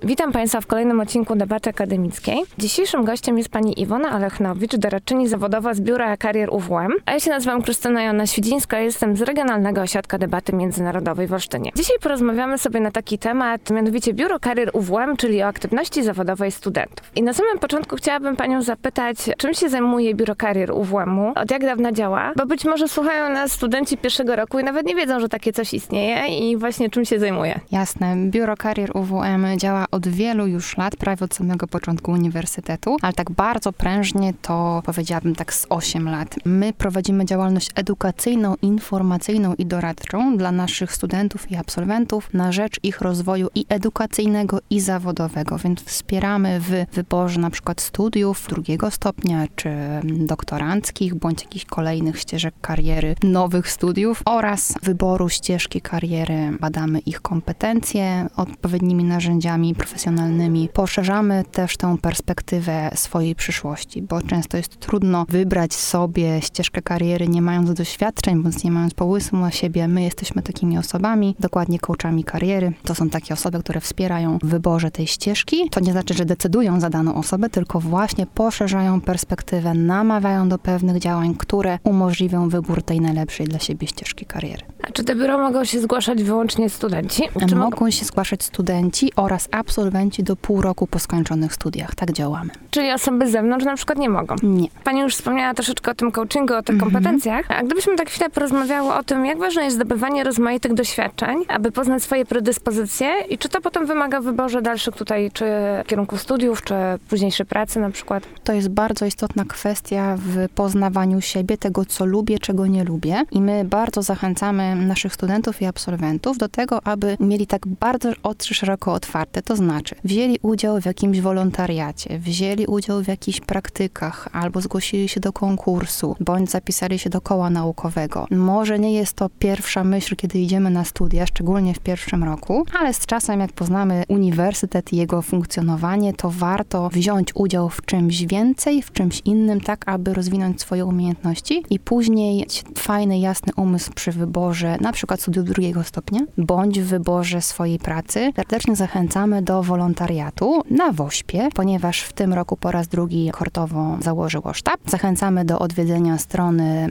Witam Państwa w kolejnym odcinku Debaty Akademickiej. Dzisiejszym gościem jest pani Iwona Alechnowicz, doradczyni zawodowa z Biura Karier UWM. A ja się nazywam Krystyna Joanna Świdzińska, jestem z Regionalnego Ośrodka Debaty Międzynarodowej w Olsztynie. Dzisiaj porozmawiamy sobie na taki temat, mianowicie Biuro Karier UWM, czyli o aktywności zawodowej studentów. I na samym początku chciałabym panią zapytać, czym się zajmuje Biuro Karier UWM-u, od jak dawna działa, bo być może słuchają nas studenci pierwszego roku i nawet nie wiedzą, że takie coś istnieje i właśnie czym się zajmuje. Jasne. Biuro Karier UWM działa od wielu już lat, prawie od samego początku uniwersytetu, ale tak bardzo prężnie to powiedziałabym tak z 8 lat. My prowadzimy działalność edukacyjną, informacyjną i doradczą dla naszych studentów i absolwentów na rzecz ich rozwoju i edukacyjnego, i zawodowego, więc wspieramy w wyborze na przykład studiów drugiego stopnia, czy doktoranckich, bądź jakichś kolejnych ścieżek kariery, nowych studiów oraz wyboru ścieżki kariery. Badamy ich kompetencje odpowiednimi narzędziami profesjonalnymi. Poszerzamy też tę perspektywę swojej przyszłości, bo często jest trudno wybrać sobie ścieżkę kariery, nie mając doświadczeń, bądź nie mając pomysłu na siebie. My jesteśmy takimi osobami, dokładnie coachami kariery. To są takie osoby, które wspierają w wyborze tej ścieżki. To nie znaczy, że decydują za daną osobę, tylko właśnie poszerzają perspektywę, namawiają do pewnych działań, które umożliwią wybór tej najlepszej dla siebie ścieżki kariery. A czy do biura mogą się zgłaszać wyłącznie studenci? Czy mogą się zgłaszać studenci oraz absolwenci do pół roku po skończonych studiach. Tak działamy. Czyli osoby z zewnątrz na przykład nie mogą? Nie. Pani już wspomniała troszeczkę o tym coachingu, o tych kompetencjach. A gdybyśmy tak chwilę porozmawiały o tym, jak ważne jest zdobywanie rozmaitych doświadczeń, aby poznać swoje predyspozycje i czy to potem wymaga w wyborze dalszych tutaj, czy kierunków studiów, czy późniejszej pracy na przykład? To jest bardzo istotna kwestia w poznawaniu siebie, tego co lubię, czego nie lubię. I my bardzo zachęcamy naszych studentów i absolwentów do tego, aby mieli tak bardzo oczy szeroko otwarte. To znaczy, wzięli udział w jakimś wolontariacie, wzięli udział w jakichś praktykach, albo zgłosili się do konkursu, bądź zapisali się do koła naukowego. Może nie jest to pierwsza myśl, kiedy idziemy na studia, szczególnie w pierwszym roku, ale z czasem, jak poznamy uniwersytet i jego funkcjonowanie, to warto wziąć udział w czymś więcej, w czymś innym, tak aby rozwinąć swoje umiejętności i później mieć fajny, jasny umysł przy wyborze na przykład studiów drugiego stopnia, bądź w wyborze swojej pracy. Serdecznie zachęcamy do wolontariatu na WOŚP-ie, ponieważ w tym roku po raz drugi kohortowo założyło sztab. Zachęcamy do odwiedzenia strony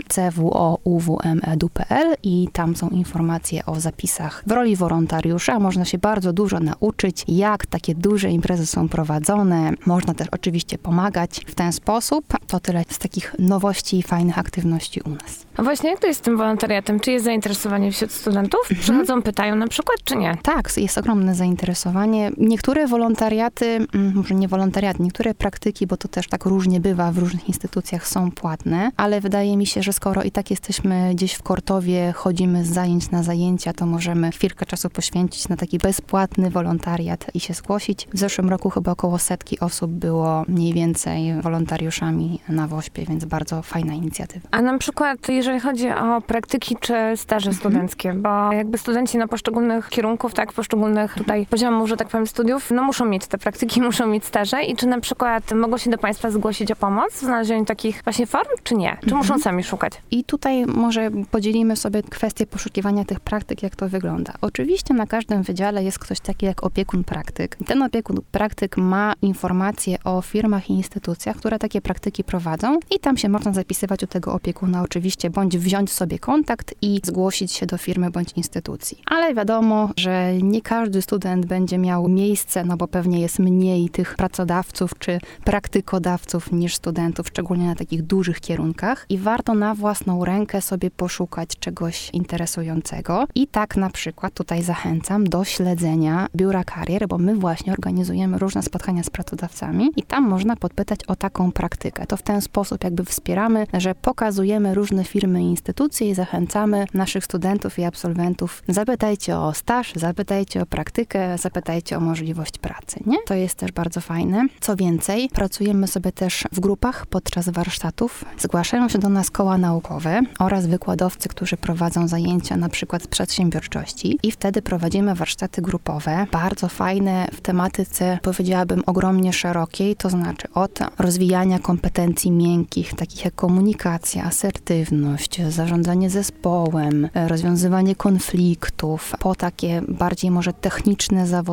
cwo.uwm.edu.pl i tam są informacje o zapisach w roli wolontariusza. Można się bardzo dużo nauczyć, jak takie duże imprezy są prowadzone. Można też oczywiście pomagać w ten sposób. To tyle z takich nowości i fajnych aktywności u nas. A właśnie jak to jest z tym wolontariatem? Czy jest zainteresowanie wśród studentów? Przychodzą, pytają na przykład, czy nie? Tak, jest ogromne zainteresowanie. Niektóre wolontariaty, może nie wolontariaty, niektóre praktyki, bo to też tak różnie bywa, w różnych instytucjach są płatne, ale wydaje mi się, że skoro i tak jesteśmy gdzieś w Kortowie, chodzimy z zajęć na zajęcia, to możemy chwilkę czasu poświęcić na taki bezpłatny wolontariat i się zgłosić. W zeszłym roku chyba około 100 osób było mniej więcej wolontariuszami na WOŚP-ie, więc bardzo fajna inicjatywa. A na przykład, jeżeli chodzi o praktyki czy staże studenckie, bo jakby studenci na poszczególnych kierunków, tak, poszczególnych tutaj poziomów, że tak powiem, studiów, no muszą mieć te praktyki, muszą mieć staże i czy na przykład mogą się do Państwa zgłosić o pomoc w znalezieniu takich właśnie form, czy nie? Czy muszą sami szukać? I tutaj może podzielimy sobie kwestię poszukiwania tych praktyk, jak to wygląda. Oczywiście na każdym wydziale jest ktoś taki jak opiekun praktyk. Ten opiekun praktyk ma informacje o firmach i instytucjach, które takie praktyki prowadzą i tam się można zapisywać u tego opiekuna oczywiście, bądź wziąć sobie kontakt i zgłosić się do firmy bądź instytucji. Ale wiadomo, że nie każdy student będzie miał miejsce, no bo pewnie jest mniej tych pracodawców czy praktykodawców niż studentów, szczególnie na takich dużych kierunkach i warto na własną rękę sobie poszukać czegoś interesującego. I tak na przykład tutaj zachęcam do śledzenia Biura Karier, bo my właśnie organizujemy różne spotkania z pracodawcami i tam można podpytać o taką praktykę. To w ten sposób jakby wspieramy, że pokazujemy różne firmy i instytucje i zachęcamy naszych studentów i absolwentów. Zapytajcie o staż, zapytajcie o praktykę, zapytajcie o możliwość pracy, nie? To jest też bardzo fajne. Co więcej, pracujemy sobie też w grupach podczas warsztatów. Zgłaszają się do nas koła naukowe oraz wykładowcy, którzy prowadzą zajęcia na przykład z przedsiębiorczości i wtedy prowadzimy warsztaty grupowe, bardzo fajne w tematyce, powiedziałabym, ogromnie szerokiej, to znaczy od rozwijania kompetencji miękkich, takich jak komunikacja, asertywność, zarządzanie zespołem, rozwiązywanie konfliktów, po takie bardziej może techniczne, zawodowe, na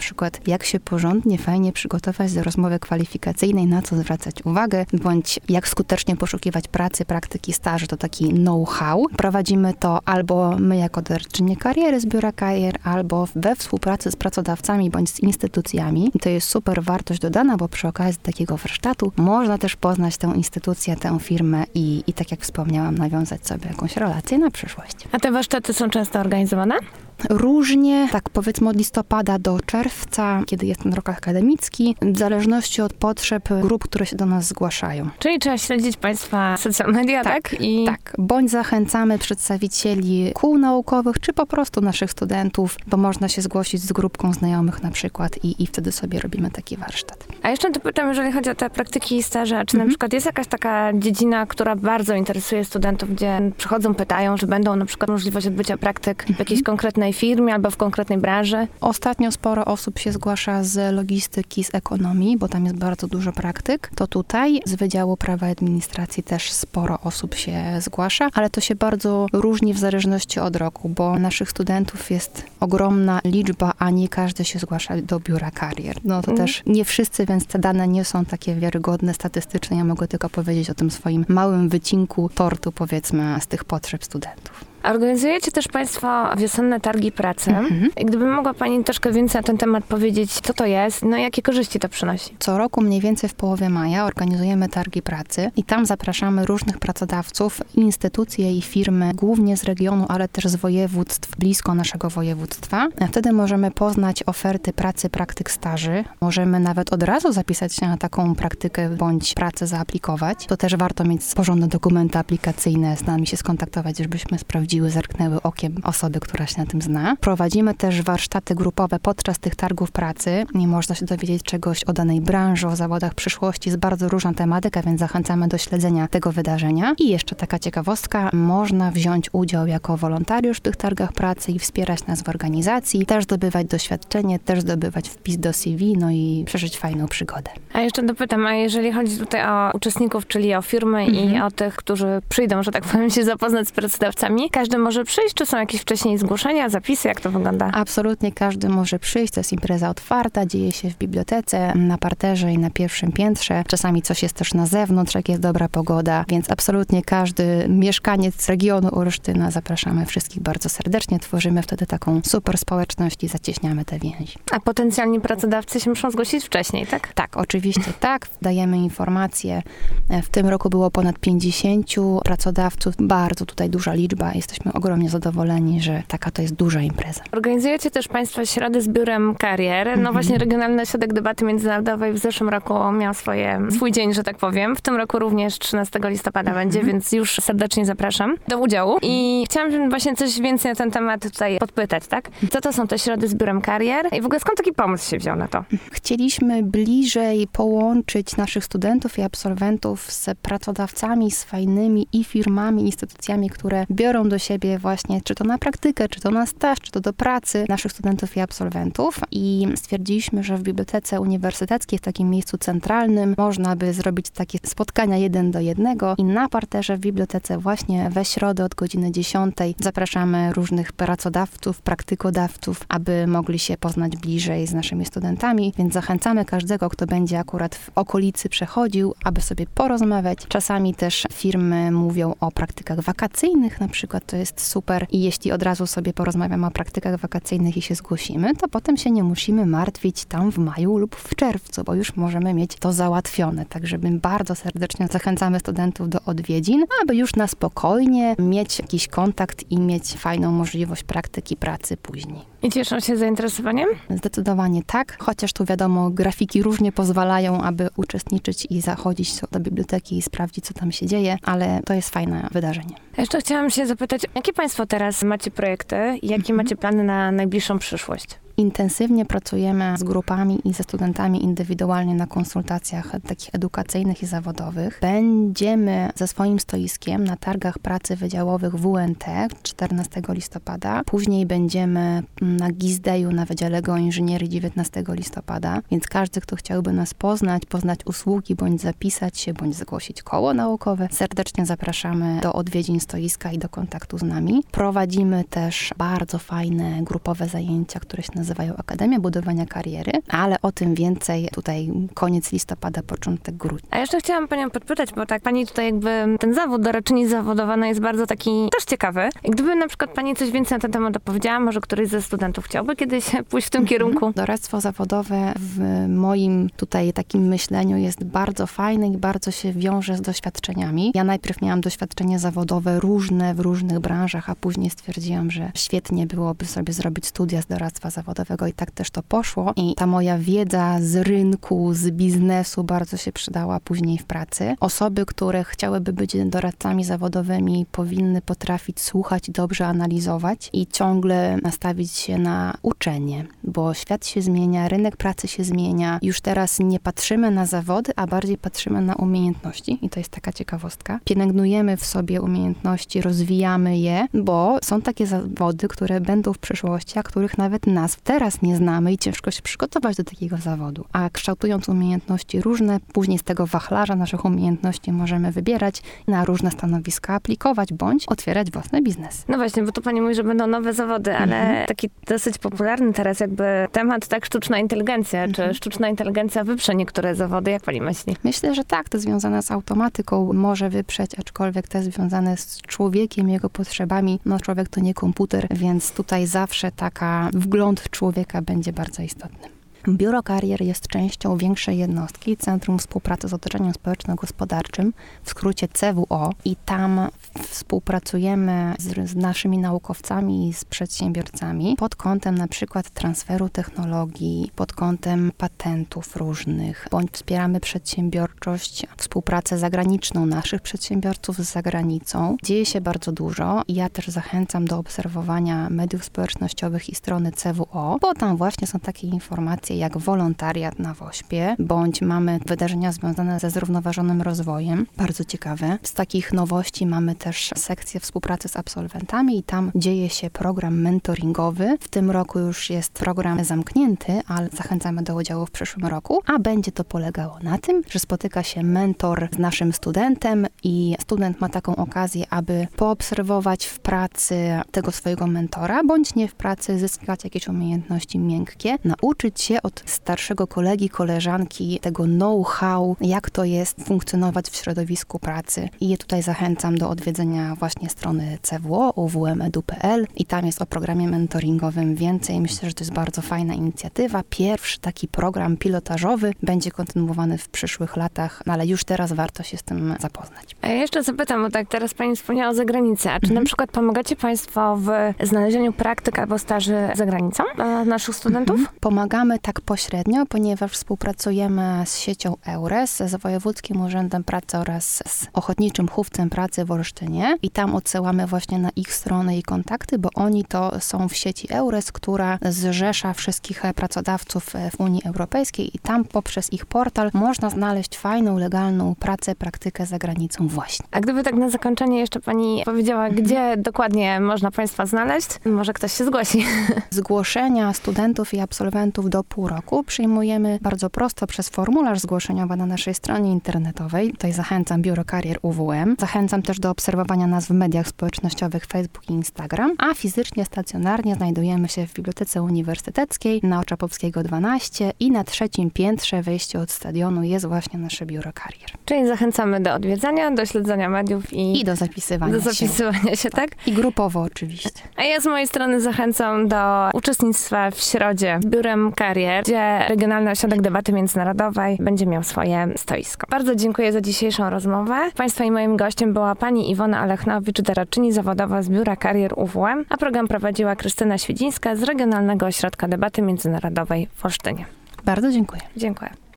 przykład jak się porządnie, fajnie przygotować do rozmowy kwalifikacyjnej, na co zwracać uwagę, bądź jak skutecznie poszukiwać pracy, praktyki, staży, to taki know-how. Prowadzimy to albo my jako doradczynie kariery z Biura Karier, albo we współpracy z pracodawcami bądź z instytucjami. I to jest super wartość dodana, bo przy okazji takiego warsztatu można też poznać tę instytucję, tę firmę i tak jak wspomniałam, nawiązać sobie jakąś relację na przyszłość. A te warsztaty są często organizowane? Różnie, tak powiedzmy od listopada do czerwca, kiedy jest ten rok akademicki, w zależności od potrzeb grup, które się do nas zgłaszają. Czyli trzeba śledzić Państwa social media, tak? Tak, bądź zachęcamy przedstawicieli kół naukowych, czy po prostu naszych studentów, bo można się zgłosić z grupką znajomych na przykład i wtedy sobie robimy taki warsztat. A jeszcze dopytam, jeżeli chodzi o te praktyki i staże, czy na przykład jest jakaś taka dziedzina, która bardzo interesuje studentów, gdzie przychodzą, pytają, że będą na przykład możliwość odbycia praktyk w jakiejś konkretnej firmie albo w konkretnej branży? Ostatnio sporo osób się zgłasza z logistyki, z ekonomii, bo tam jest bardzo dużo praktyk. To tutaj z Wydziału Prawa i Administracji też sporo osób się zgłasza, ale to się bardzo różni w zależności od roku, bo naszych studentów jest ogromna liczba, a nie każdy się zgłasza do Biura Karier. No to też nie wszyscy, więc te dane nie są takie wiarygodne, statystyczne. Ja mogę tylko powiedzieć o tym swoim małym wycinku tortu, powiedzmy, z tych potrzeb studentów. Organizujecie też Państwo wiosenne targi pracy. Gdyby mogła Pani troszkę więcej na ten temat powiedzieć, co to jest, no i jakie korzyści to przynosi? Co roku mniej więcej w połowie maja organizujemy targi pracy i tam zapraszamy różnych pracodawców, instytucje i firmy, głównie z regionu, ale też z województw, blisko naszego województwa. A wtedy możemy poznać oferty pracy, praktyk, staży. Możemy nawet od razu zapisać się na taką praktykę bądź pracę zaaplikować. To też warto mieć porządne dokumenty aplikacyjne, z nami się skontaktować, żebyśmy sprawdzili, zerknęły okiem osoby, która się na tym zna. Prowadzimy też warsztaty grupowe podczas tych targów pracy i można się dowiedzieć czegoś o danej branży, o zawodach przyszłości. Jest bardzo różna tematyka, więc zachęcamy do śledzenia tego wydarzenia. I jeszcze taka ciekawostka, można wziąć udział jako wolontariusz w tych targach pracy i wspierać nas w organizacji, też zdobywać doświadczenie, też zdobywać wpis do CV, no i przeżyć fajną przygodę. A jeszcze dopytam, a jeżeli chodzi tutaj o uczestników, czyli o firmy i o tych, którzy przyjdą, że tak powiem, się zapoznać z pracodawcami, każdy może przyjść, czy są jakieś wcześniej zgłoszenia, zapisy, jak to wygląda? Absolutnie każdy może przyjść, to jest impreza otwarta, dzieje się w bibliotece, na parterze i na pierwszym piętrze. Czasami coś jest też na zewnątrz, jak jest dobra pogoda, więc absolutnie każdy mieszkaniec regionu Olsztyna zapraszamy wszystkich bardzo serdecznie. Tworzymy wtedy taką super społeczność i zacieśniamy te więzi. A potencjalni pracodawcy się muszą zgłosić wcześniej, tak? Tak, oczywiście tak. Dajemy informacje. W tym roku było ponad 50 pracodawców. Bardzo tutaj duża liczba. Jesteśmy ogromnie zadowoleni, że taka to jest duża impreza. Organizujecie też Państwo środy z Biurem Karier. No właśnie Regionalny Ośrodek Debaty Międzynarodowej w zeszłym roku miał swój dzień, że tak powiem. W tym roku również 13 listopada będzie, więc już serdecznie zapraszam do udziału. I chciałam właśnie coś więcej na ten temat tutaj podpytać, tak? Co to są te środy z Biurem Karier? I w ogóle skąd taki pomysł się wziął na to? Chcieliśmy bliżej połączyć naszych studentów i absolwentów z pracodawcami, z fajnymi i firmami, instytucjami, które biorą do siebie właśnie, czy to na praktykę, czy to na staż, czy to do pracy naszych studentów i absolwentów. I stwierdziliśmy, że w Bibliotece Uniwersyteckiej, w takim miejscu centralnym, można by zrobić takie spotkania 1 do 1 i na parterze w bibliotece właśnie we środę od godziny 10 zapraszamy różnych pracodawców, praktykodawców, aby mogli się poznać bliżej z naszymi studentami, więc zachęcamy każdego, kto będzie akurat w okolicy przechodził, aby sobie porozmawiać. Czasami też firmy mówią o praktykach wakacyjnych, na przykład to jest super i jeśli od razu sobie porozmawiamy o praktykach wakacyjnych i się zgłosimy, to potem się nie musimy martwić tam w maju lub w czerwcu, bo już możemy mieć to załatwione. Także my bardzo serdecznie zachęcamy studentów do odwiedzin, aby już na spokojnie mieć jakiś kontakt i mieć fajną możliwość praktyki pracy później. I cieszą się zainteresowaniem? Zdecydowanie tak, chociaż tu wiadomo, grafiki różnie pozwalają, aby uczestniczyć i zachodzić do biblioteki i sprawdzić, co tam się dzieje, ale to jest fajne wydarzenie. Jeszcze chciałam się zapytać, jakie Państwo teraz macie projekty i jakie macie plany na najbliższą przyszłość? Intensywnie pracujemy z grupami i ze studentami indywidualnie na konsultacjach takich edukacyjnych i zawodowych. Będziemy ze swoim stoiskiem na targach pracy wydziałowych WNT 14 listopada. Później będziemy na GISDEju na Wydziale Geoinżynierii 19 listopada. Więc każdy, kto chciałby nas poznać usługi, bądź zapisać się, bądź zgłosić koło naukowe, serdecznie zapraszamy do odwiedzin stoiska i do kontaktu z nami. Prowadzimy też bardzo fajne grupowe zajęcia, które się nazywają nazywają Akademia Budowania Kariery, ale o tym więcej tutaj koniec listopada, początek grudnia. A jeszcze chciałam panią podpytać, bo tak pani tutaj jakby ten zawód doradczyni zawodowa jest bardzo taki też ciekawy. I gdyby na przykład pani coś więcej na ten temat opowiedziała, może któryś ze studentów chciałby kiedyś pójść w tym kierunku? Doradztwo zawodowe w moim tutaj takim myśleniu jest bardzo fajne i bardzo się wiąże z doświadczeniami. Ja najpierw miałam doświadczenie zawodowe różne w różnych branżach, a później stwierdziłam, że świetnie byłoby sobie zrobić studia z doradztwa zawodowego i tak też to poszło. I ta moja wiedza z rynku, z biznesu bardzo się przydała później w pracy. Osoby, które chciałyby być doradcami zawodowymi, powinny potrafić słuchać, dobrze analizować i ciągle nastawić się na uczenie, bo świat się zmienia, rynek pracy się zmienia. Już teraz nie patrzymy na zawody, a bardziej patrzymy na umiejętności i to jest taka ciekawostka. Pielęgnujemy w sobie umiejętności, rozwijamy je, bo są takie zawody, które będą w przyszłości, a których nawet nazw teraz nie znamy i ciężko się przygotować do takiego zawodu. A kształtując umiejętności różne, później z tego wachlarza naszych umiejętności możemy wybierać, na różne stanowiska aplikować, bądź otwierać własny biznes. No właśnie, bo tu pani mówi, że będą nowe zawody, ale taki dosyć popularny teraz jakby temat, tak, sztuczna inteligencja. Czy sztuczna inteligencja wyprze niektóre zawody? Jak pani myśli? Myślę, że tak, to związane z automatyką może wyprzeć, aczkolwiek te związane z człowiekiem, jego potrzebami. No człowiek to nie komputer, więc tutaj zawsze taka wgląd człowieka będzie bardzo istotny. Biuro Karier jest częścią większej jednostki, Centrum Współpracy z Otoczeniem Społeczno-Gospodarczym, w skrócie CWO, i tam współpracujemy z naszymi naukowcami i z przedsiębiorcami pod kątem na przykład transferu technologii, pod kątem patentów różnych, bądź wspieramy przedsiębiorczość, współpracę zagraniczną naszych przedsiębiorców z zagranicą. Dzieje się bardzo dużo i ja też zachęcam do obserwowania mediów społecznościowych i strony CWO, bo tam właśnie są takie informacje jak wolontariat na WOŚP-ie, bądź mamy wydarzenia związane ze zrównoważonym rozwojem. Bardzo ciekawe. Z takich nowości mamy też sekcję współpracy z absolwentami i tam dzieje się program mentoringowy. W tym roku już jest program zamknięty, ale zachęcamy do udziału w przyszłym roku, a będzie to polegało na tym, że spotyka się mentor z naszym studentem i student ma taką okazję, aby poobserwować w pracy tego swojego mentora, bądź nie w pracy, zyskać jakieś umiejętności miękkie, nauczyć się od starszego kolegi, koleżanki tego know-how, jak to jest funkcjonować w środowisku pracy. I je tutaj zachęcam do odwiedzenia właśnie strony CWO, uwmedu.pl i tam jest o programie mentoringowym więcej. Myślę, że to jest bardzo fajna inicjatywa. Pierwszy taki program pilotażowy będzie kontynuowany w przyszłych latach, no ale już teraz warto się z tym zapoznać. A ja jeszcze zapytam, bo tak teraz pani wspomniała o zagranicy, a czy na przykład pomagacie państwo w znalezieniu praktyk albo staży za granicą dla naszych studentów? Pomagamy tak pośrednio, ponieważ współpracujemy z siecią EURES, z Wojewódzkim Urzędem Pracy oraz z Ochotniczym Hufcem Pracy w Olsztynie i tam odsyłamy właśnie na ich stronę i kontakty, bo oni to są w sieci EURES, która zrzesza wszystkich pracodawców w Unii Europejskiej i tam poprzez ich portal można znaleźć fajną, legalną pracę, praktykę za granicą właśnie. A gdyby tak na zakończenie jeszcze pani powiedziała, gdzie dokładnie można państwa znaleźć, może ktoś się zgłosi. Zgłoszenia studentów i absolwentów do pół roku przyjmujemy bardzo prosto przez formularz zgłoszeniowy na naszej stronie internetowej. Tutaj zachęcam Biuro Karier UWM. Zachęcam też do obserwowania nas w mediach społecznościowych Facebook i Instagram, a fizycznie, stacjonarnie znajdujemy się w Bibliotece Uniwersyteckiej na Oczapowskiego 12 i na 3. piętrze wejście od stadionu jest właśnie nasze Biuro Karier. Czyli zachęcamy do odwiedzania, do śledzenia mediów i do zapisywania się, tak? I grupowo oczywiście. A ja z mojej strony zachęcam do uczestnictwa w środzie w Biurem Karier, gdzie Regionalny Ośrodek Debaty Międzynarodowej będzie miał swoje stoisko. Bardzo dziękuję za dzisiejszą rozmowę. Państwa i moim gościem była pani Iwona Alechnowicz, doradczyni zawodowa z Biura Karier UWM, a program prowadziła Krystyna Świdzińska z Regionalnego Ośrodka Debaty Międzynarodowej w Olsztynie. Bardzo dziękuję. Dziękuję.